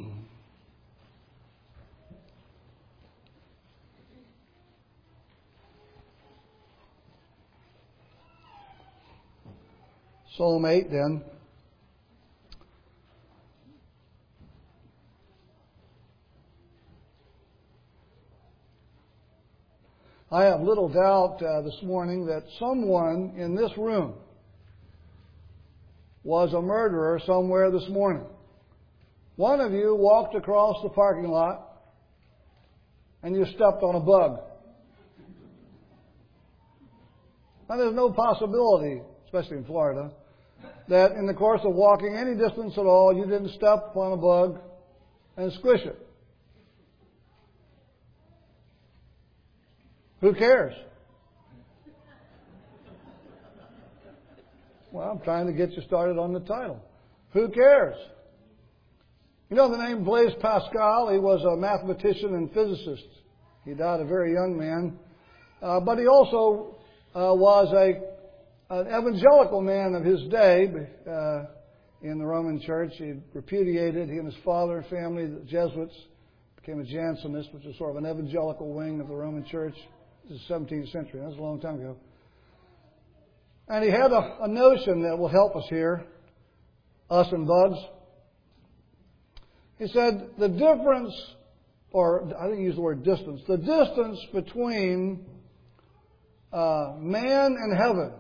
Psalm 8 then. I have little doubt this morning that someone in this room was a murderer somewhere this morning. One of you walked across the parking lot and you stepped on a bug. Now there's no possibility, especially in Florida, that in the course of walking any distance at all, you didn't step on a bug and squish it. Who cares? Well, I'm trying to get you started on the title. Who cares? You know the name Blaise Pascal? He was a mathematician and physicist. He died a very young man. But he also was an evangelical man of his day in the Roman Church. He repudiated, he and his father and family, the Jesuits, became a Jansenist, which is sort of an evangelical wing of the Roman Church. This is the 17th century. That was a long time ago. And he had a notion that will help us here, us and bugs. He said the difference, or I think he used the word distance, the distance between man and heaven,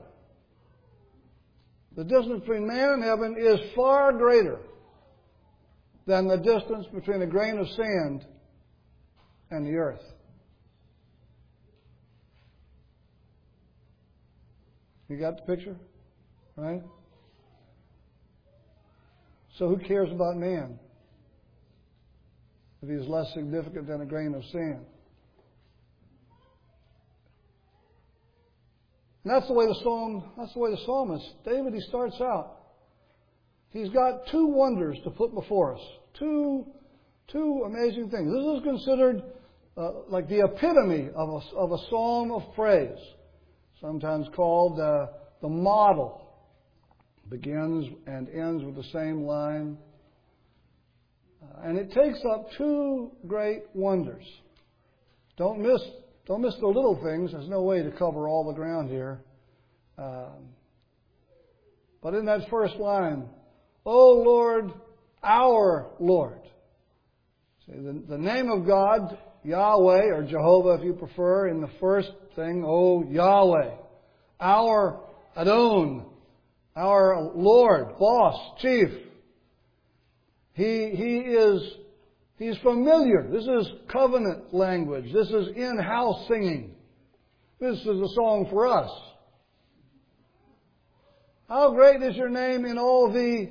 the distance between man and heaven is far greater than the distance between a grain of sand and the earth. You got the picture? Right? So who cares about man if he's less significant than a grain of sand? And that's the way the psalmist, David, he starts out. He's got two wonders to put before us. Two amazing things. This is considered like the epitome of a psalm of praise. Sometimes called the model. Begins and ends with the same line. And it takes up two great wonders. Don't miss the little things. There's no way to cover all the ground here. But in that first line, O Lord, our Lord. See, the name of God, Yahweh, or Jehovah if you prefer, in the first thing, O Yahweh. Our Adon, our Lord, boss, chief. He's familiar. This is covenant language. This is in-house singing. This is a song for us. How great is your name in all the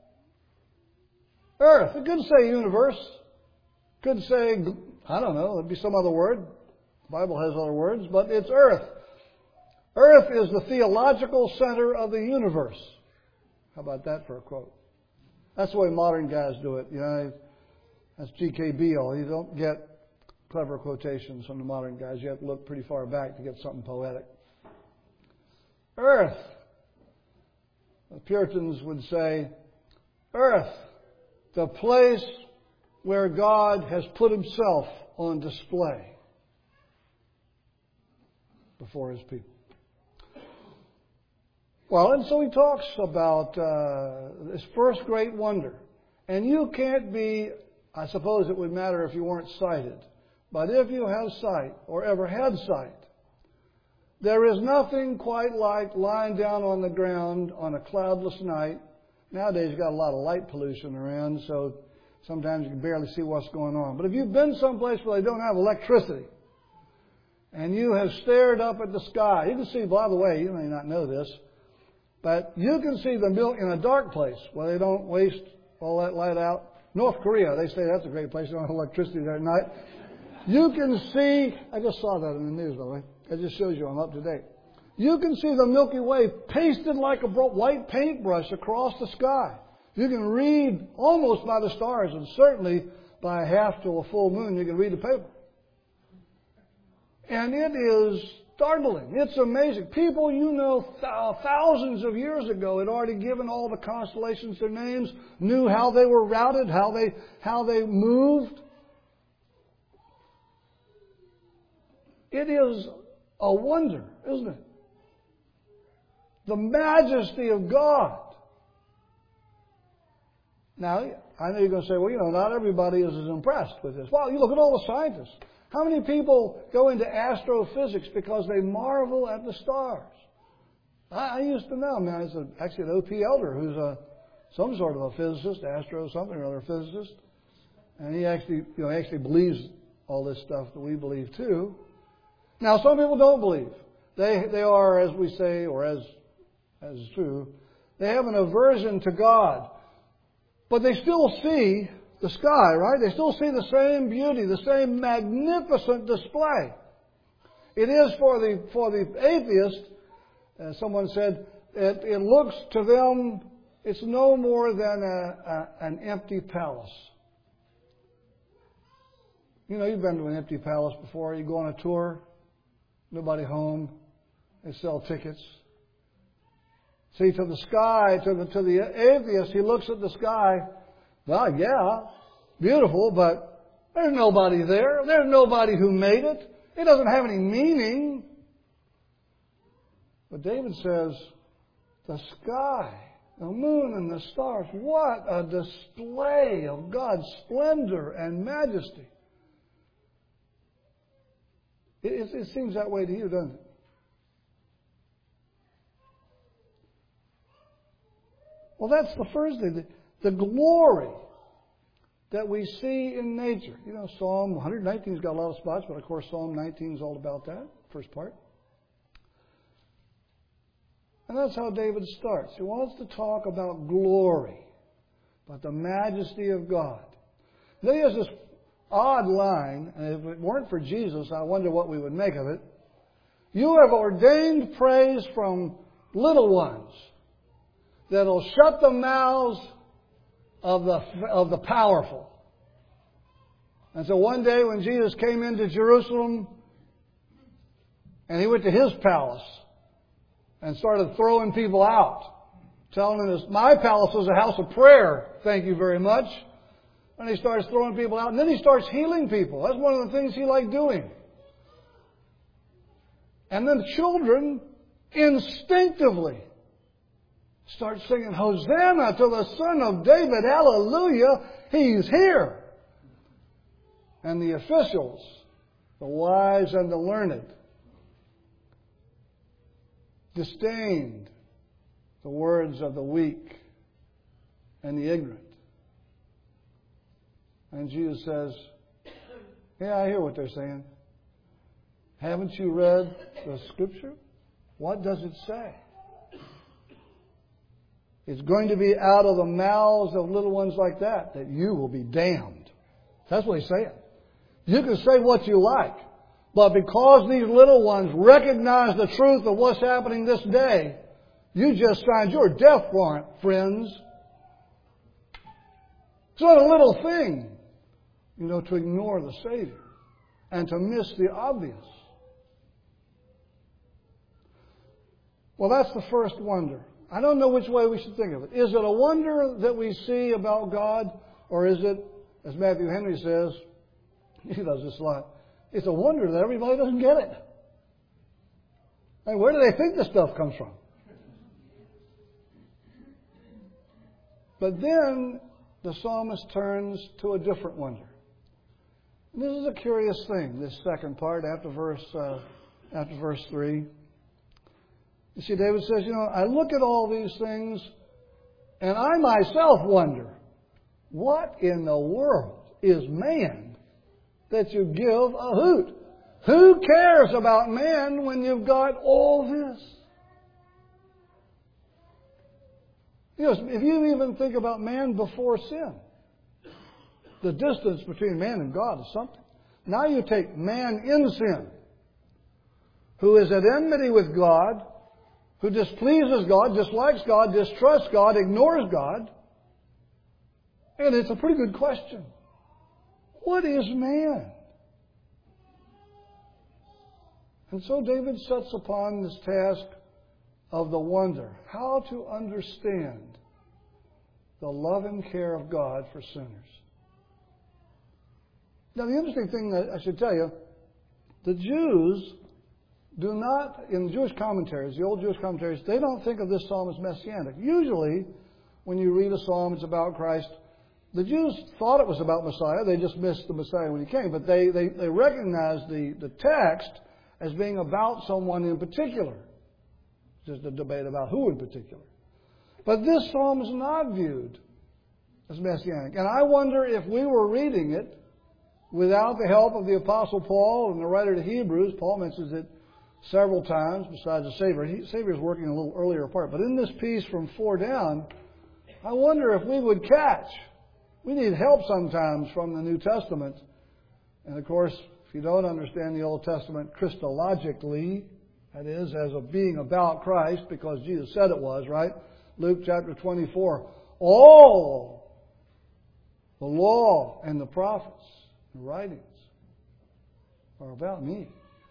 earth? It could say universe. It could say, I don't know, it'd be some other word. The Bible has other words, but it's earth. Earth is the theological center of the universe. How about that for a quote? That's the way modern guys do it. You know, that's G.K. Beale. You don't get clever quotations from the modern guys. You have to look pretty far back to get something poetic. Earth. The Puritans would say, earth, the place where God has put himself on display before his people. Well, and so he talks about this first great wonder. And you can't be, I suppose it would matter if you weren't sighted. But if you have sight, or ever had sight, there is nothing quite like lying down on the ground on a cloudless night. Nowadays you've got a lot of light pollution around, so sometimes you can barely see what's going on. But if you've been someplace where they don't have electricity, and you have stared up at the sky, you can see, by the way, you may not know this, but you can see the milk in a dark place where they don't waste all that light out. North Korea, they say that's a great place. They don't have electricity there at night. You can see, I just saw that in the news, by the way. It just shows you I'm up to date. You can see the Milky Way pasted like a white paintbrush across the sky. You can read almost by the stars, and certainly by a half to a full moon you can read the paper. And it is startling. It's amazing. People you know thousands of years ago had already given all the constellations their names, knew how they were routed, how they moved. It is a wonder, isn't it? The majesty of God. Now, I know you're going to say, well, not everybody is as impressed with this. Well, you look at all the scientists. How many people go into astrophysics because they marvel at the stars? I used to know. It's actually an O.P. Elder who's some sort of a physicist, something or other physicist. And he actually believes all this stuff that we believe too. Now, some people don't believe. They are, as we say, or as is true, they have an aversion to God. But they still see the sky, right? They still see the same beauty, the same magnificent display. It is for the atheist, as someone said, it looks to them, it's no more than an empty palace. You've been to an empty palace before. You go on a tour, nobody home, they sell tickets. See, to the sky, to the atheist, he looks at the sky. Well, yeah, beautiful, but there's nobody there. There's nobody who made it. It doesn't have any meaning. But David says, the sky, the moon and the stars, what a display of God's splendor and majesty. It seems that way to you, doesn't it? Well, that's the first thing. The glory that we see in nature. Psalm 119's got a lot of spots, but of course Psalm 19 is all about that, first part. And that's how David starts. He wants to talk about glory, about the majesty of God. Then he has this odd line, and if it weren't for Jesus, I wonder what we would make of it. You have ordained praise from little ones that'll shut the mouths of the powerful. And so one day when Jesus came into Jerusalem and he went to his palace and started throwing people out, telling them, my palace is a house of prayer, thank you very much. And he starts throwing people out, and then he starts healing people. That's one of the things he liked doing. And then children instinctively start singing, Hosanna to the Son of David, hallelujah, he's here. And the officials, the wise and the learned, disdained the words of the weak and the ignorant. And Jesus says, yeah, I hear what they're saying. Haven't you read the Scripture? What does it say? It's going to be out of the mouths of little ones like that you will be damned. That's what he's saying. You can say what you like, but because these little ones recognize the truth of what's happening this day, you just signed your death warrant, friends. It's not a little thing, to ignore the Savior and to miss the obvious. Well, that's the first wonder. I don't know which way we should think of it. Is it a wonder that we see about God, or is it, as Matthew Henry says, he does this a lot, it's a wonder that everybody doesn't get it. Where do they think this stuff comes from? But then the psalmist turns to a different wonder. And this is a curious thing, this second part after verse 3. You see, David says, I look at all these things and I myself wonder, what in the world is man that you give a hoot? Who cares about man when you've got all this? If you even think about man before sin, the distance between man and God is something. Now you take man in sin, who is at enmity with God, who displeases God, dislikes God, distrusts God, ignores God. And it's a pretty good question. What is man? And so David sets upon this task of the wonder, how to understand the love and care of God for sinners. Now, the interesting thing that I should tell you, the Jews do not, in the Jewish commentaries, the old Jewish commentaries, they don't think of this psalm as messianic. Usually, when you read a psalm, it's about Christ. The Jews thought it was about Messiah. They just missed the Messiah when he came. But they recognized the text as being about someone in particular. Just a debate about who in particular. But this psalm is not viewed as messianic. And I wonder if we were reading it without the help of the Apostle Paul and the writer to Hebrews. Paul mentions it several times besides the Savior. Savior is working a little earlier part. But in this piece from 4 down, I wonder if we would catch. We need help sometimes from the New Testament. And of course, if you don't understand the Old Testament Christologically, that is, as a being about Christ, because Jesus said it was, right? Luke chapter 24. All the law and the prophets, the writings, are about me.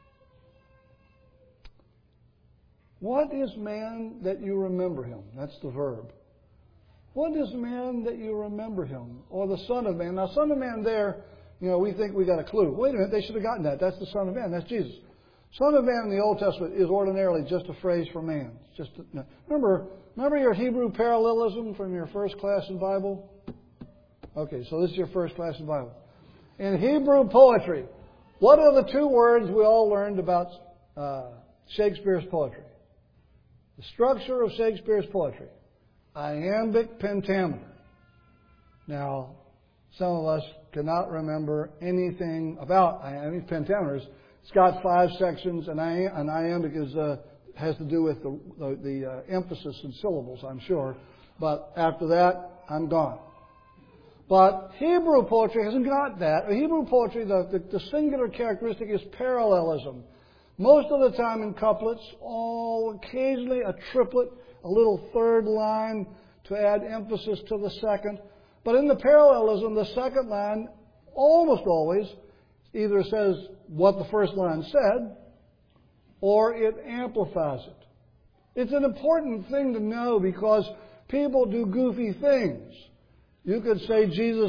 What is man that you remember him? That's the verb. What is man that you remember him? Or the Son of Man. Now, Son of Man there, we think we got a clue. Wait a minute, they should have gotten that. That's the Son of Man. That's Jesus. Son of Man in the Old Testament is ordinarily just a phrase for man. Remember your Hebrew parallelism from your first class in Bible? Okay, so this is your first class in Bible. In Hebrew poetry, what are the 2 words we all learned about Shakespeare's poetry? The structure of Shakespeare's poetry. Iambic pentameter. Now, some of us cannot remember anything about iambic pentameters. It's got 5 sections, and iambic has to do with the emphasis in syllables, I'm sure. But after that, I'm gone. But Hebrew poetry hasn't got that. Hebrew poetry, the singular characteristic is parallelism. Most of the time in couplets, occasionally a triplet, a little third line to add emphasis to the second. But in the parallelism, the second line almost always either says what the first line said, or it amplifies it. It's an important thing to know because people do goofy things. You could say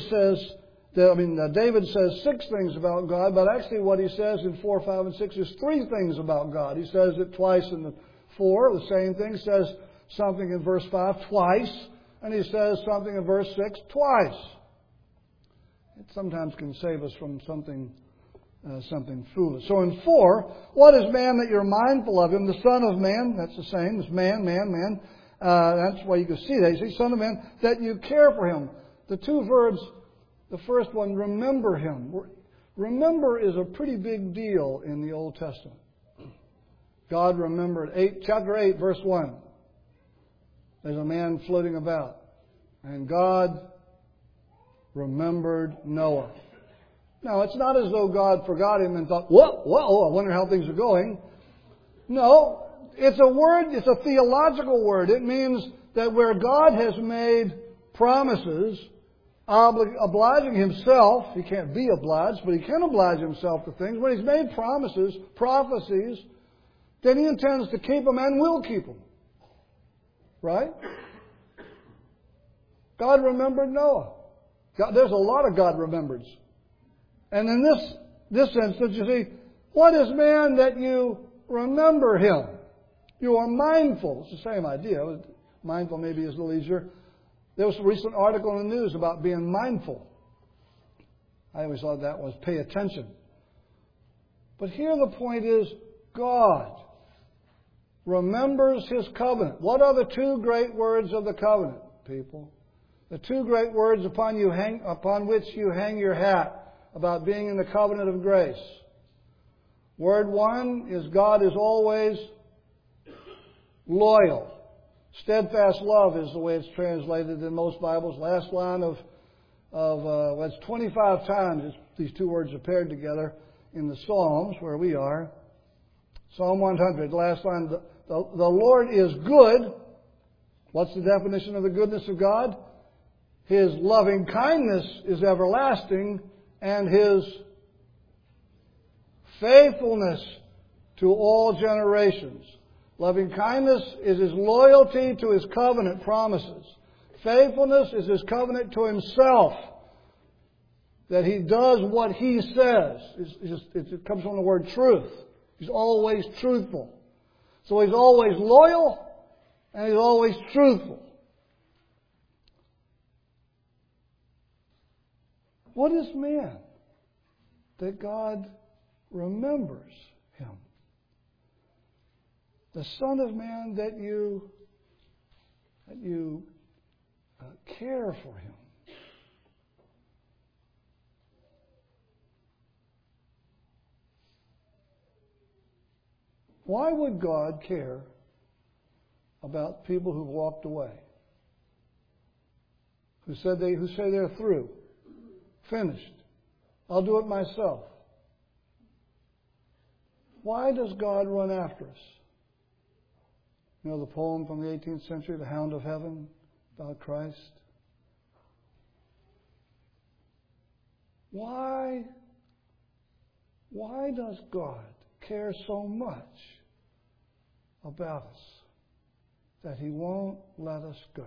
David says 6 things about God, but actually what he says in 4, 5, and 6 is 3 things about God. He says it twice in the 4, the same thing. Says something in verse 5 twice, and he says something in verse 6 twice. It sometimes can save us from something foolish. So in 4, what is man that you're mindful of him? The Son of Man, that's the same. It's man. That's why you can see that. You see, Son of Man, that you care for him. The 2 verbs, the first one, remember him. Remember is a pretty big deal in the Old Testament. God remembered. Chapter 8, verse 1. There's a man floating about. And God remembered Noah. Now, it's not as though God forgot him and thought, whoa, I wonder how things are going. No, it's a word, it's a theological word. It means that where God has made promises, obliging himself, he can't be obliged, but he can oblige himself to things. When he's made promises, prophecies, then he intends to keep them and will keep them. Right? God remembered Noah. There's a lot of God remembers. And in this instance, you see, what is man that you remember him? You are mindful. It's the same idea. Mindful maybe is a little easier. There was a recent article in the news about being mindful. I always thought that was pay attention. But here the point is, God remembers his covenant. What are the 2 great words of the covenant, people? The 2 great words upon which you hang your hat about being in the covenant of grace. Word 1 is God is always loyal. Steadfast love is the way it's translated in most Bibles. Last line of it's 25 times these 2 words are paired together in the Psalms where we are. Psalm 100, last line, the Lord is good. What's the definition of the goodness of God? His loving kindness is everlasting, and His faithfulness to all generations. Loving kindness is His loyalty to His covenant promises. Faithfulness is His covenant to Himself, that He does what He says. It comes from the word truth. He's always truthful. So He's always loyal and He's always truthful. What is man that God remembers him? The Son of Man that you care for him. Why would God care about people who've walked away? Who say they're through, finished. I'll do it myself. Why does God run after us? You know the poem from the 18th century, The Hound of Heaven, about Christ? Why does God care so much about us that He won't let us go?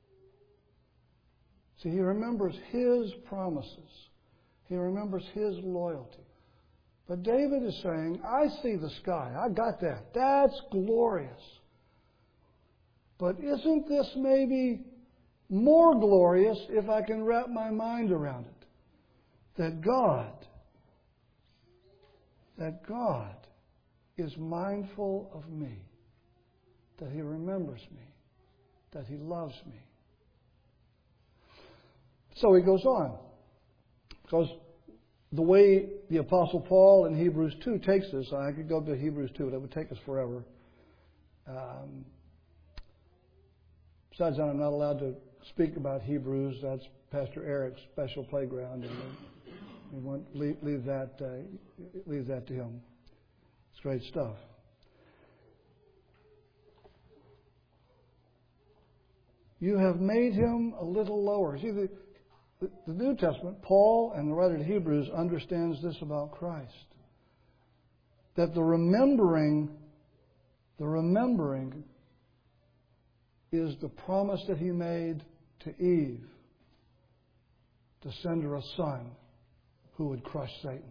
See, He remembers His promises. He remembers His loyalty. But David is saying, I see the sky. I got that. That's glorious. But isn't this maybe more glorious if I can wrap my mind around it? That God is mindful of me. That He remembers me. That He loves me. So he goes on. Because the way the Apostle Paul in Hebrews 2 takes this, I could go to Hebrews 2, but it would take us forever. Besides that, I'm not allowed to speak about Hebrews. That's Pastor Eric's special playground, and we won't leave that to him. It's great stuff. You have made Him a little lower. See, the New Testament, Paul and the writer to Hebrews understands this about Christ. That the remembering is the promise that He made to Eve to send her a son who would crush Satan.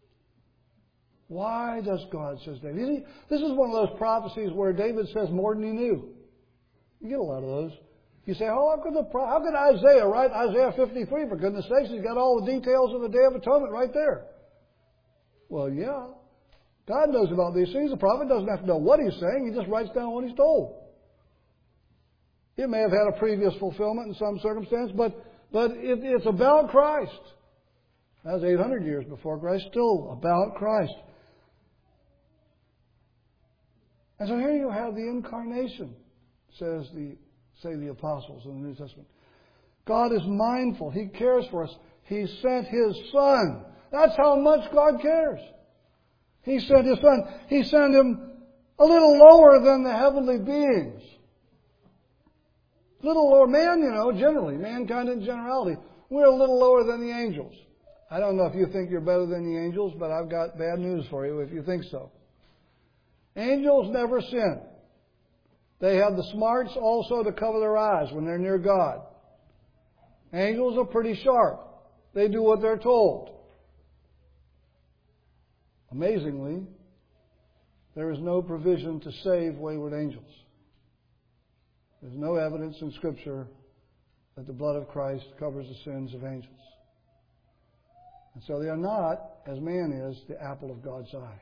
Why does God, says David? See, this is one of those prophecies where David says more than he knew. You get a lot of those. You say, how could Isaiah write Isaiah 53? For goodness sakes, he's got all the details of the Day of Atonement right there. Well, yeah. God knows about these things. The prophet doesn't have to know what he's saying. He just writes down what he's told. It may have had a previous fulfillment in some circumstance, but it's about Christ. That was 800 years before Christ, still about Christ. And so here you have the incarnation, say the apostles in the New Testament. God is mindful. He cares for us. He sent His Son. That's how much God cares. He sent His Son. He sent Him a little lower than the heavenly beings. A little lower. Man, generally, mankind in generality, we're a little lower than the angels. I don't know if you think you're better than the angels, but I've got bad news for you if you think so. Angels never sin. They have the smarts also to cover their eyes when they're near God. Angels are pretty sharp. They do what they're told. Amazingly, there is no provision to save wayward angels. There's no evidence in Scripture that the blood of Christ covers the sins of angels. And so they are not, as man is, the apple of God's eye.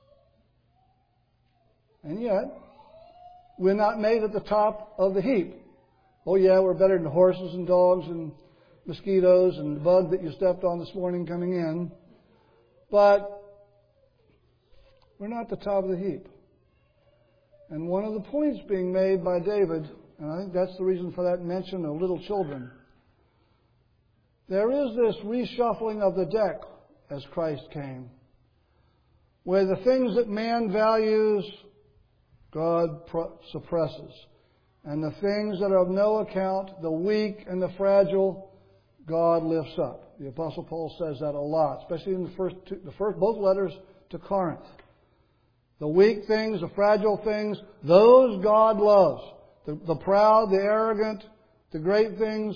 And yet, we're not made at the top of the heap. Oh yeah, we're better than horses and dogs and mosquitoes and the bug that you stepped on this morning coming in. But we're not the top of the heap. And one of the points being made by David, and I think that's the reason for that mention of little children, there is this reshuffling of the deck as Christ came, where the things that man values, God suppresses. And the things that are of no account, the weak and the fragile, God lifts up. The Apostle Paul says that a lot, especially in both letters to Corinth. The weak things, the fragile things, those God loves. The proud, the arrogant, the great things,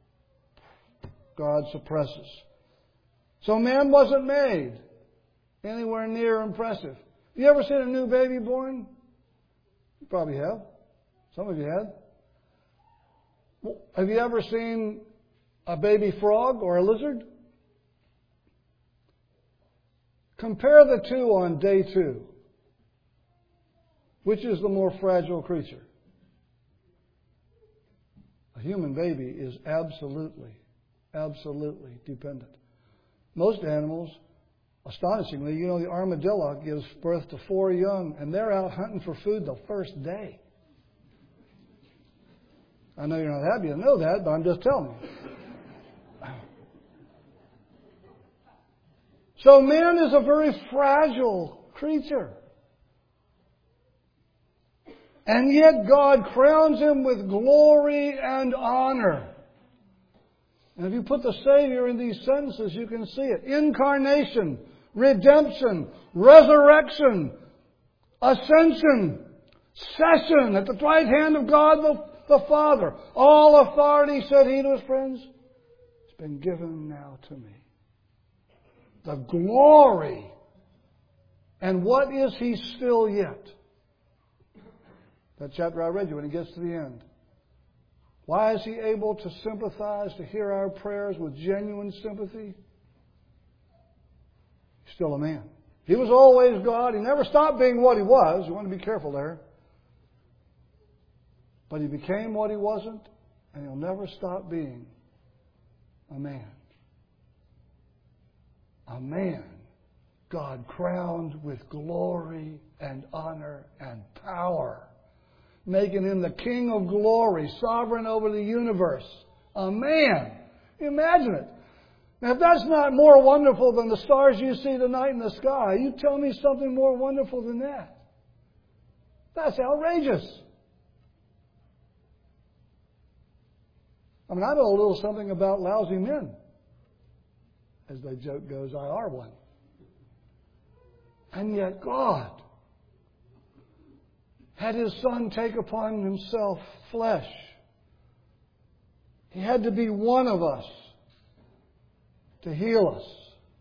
God suppresses. So man wasn't made anywhere near impressive. Have you ever seen a new baby born? You probably have. Some of you have. Have you ever seen a baby frog or a lizard? Compare the two on day 2. Which is the more fragile creature? A human baby is absolutely dependent. Most animals, astonishingly, the armadillo gives birth to 4 young, and they're out hunting for food the first day. I know you're not happy to know that, but I'm just telling you. So man is a very fragile creature. And yet God crowns him with glory and honor. And if you put the Savior in these sentences, you can see it. Incarnation, redemption, resurrection, ascension, session at the right hand of God the Father. All authority, said he to his friends, has been given now to me. The glory. And what is he still yet? That chapter I read you when he gets to the end. Why is he able to sympathize, to hear our prayers with genuine sympathy? He's still a man. He was always God. He never stopped being what he was. You want to be careful there. But he became what he wasn't, and he'll never stop being a man. A man, God crowned with glory and honor and power, making him the King of glory, sovereign over the universe. A man. Imagine it. Now, if that's not more wonderful than the stars you see tonight in the sky, you tell me something more wonderful than that. That's outrageous. I know a little something about lousy men. As the joke goes, I are one. And yet God had His Son take upon Himself flesh. He had to be one of us to heal us.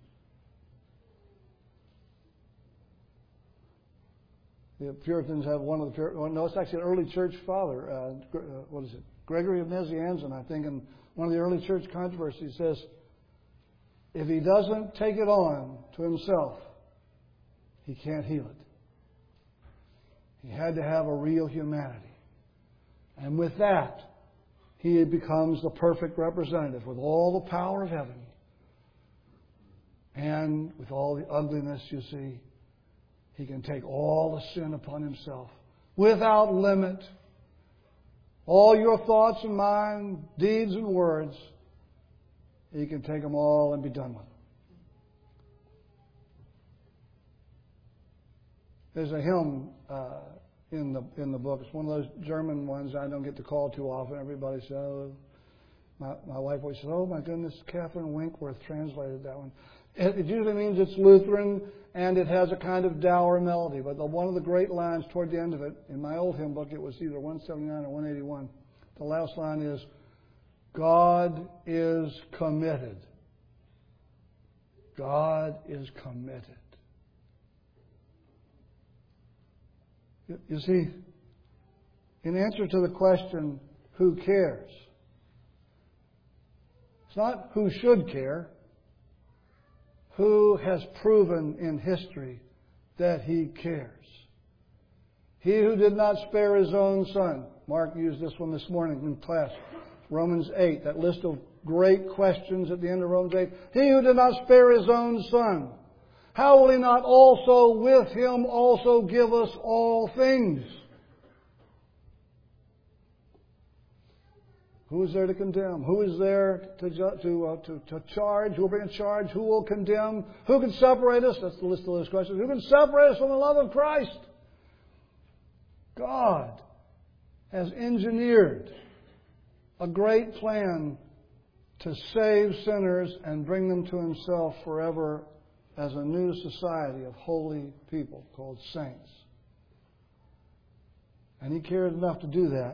The Puritans have one of the no, it's actually an early church father. Gregory of Nazianzen, I think, in one of the early church controversies says, if he doesn't take it on to himself, he can't heal it. He had to have a real humanity. And with that, he becomes the perfect representative with all the power of heaven and with all the ugliness, you see. He can take all the sin upon himself without limit. All your thoughts and mine, deeds and words, He can take them all and be done with them. There's a hymn in the book. It's one of those German ones I don't get to call too often. Everybody says, oh, my wife always says, oh my goodness, Catherine Winkworth translated that one. It usually means it's Lutheran and it has a kind of dour melody. But one of the great lines toward the end of it, in my old hymn book, it was either 179 or 181. The last line is, God is committed. God is committed. You see, in answer to the question, who cares? It's not who should care. Who has proven in history that He cares? He who did not spare His own Son. Mark used this one this morning in class. Romans 8, that list of great questions at the end of Romans 8. He who did not spare His own Son, how will He not also with Him also give us all things? Who is there to condemn? Who is there to charge? Who will bring a charge? Who will condemn? Who can separate us? That's the list of those questions. Who can separate us from the love of Christ? God has engineered a great plan to save sinners and bring them to Himself forever as a new society of holy people called saints. And He cared enough to do that.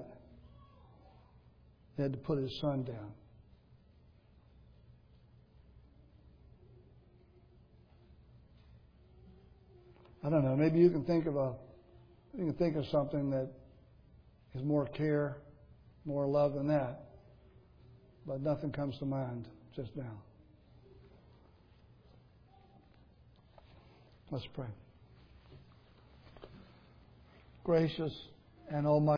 He had to put His Son down. I don't know. Maybe you can think of something that is more care, more love than that. But nothing comes to mind just now. Let's pray. Gracious and almighty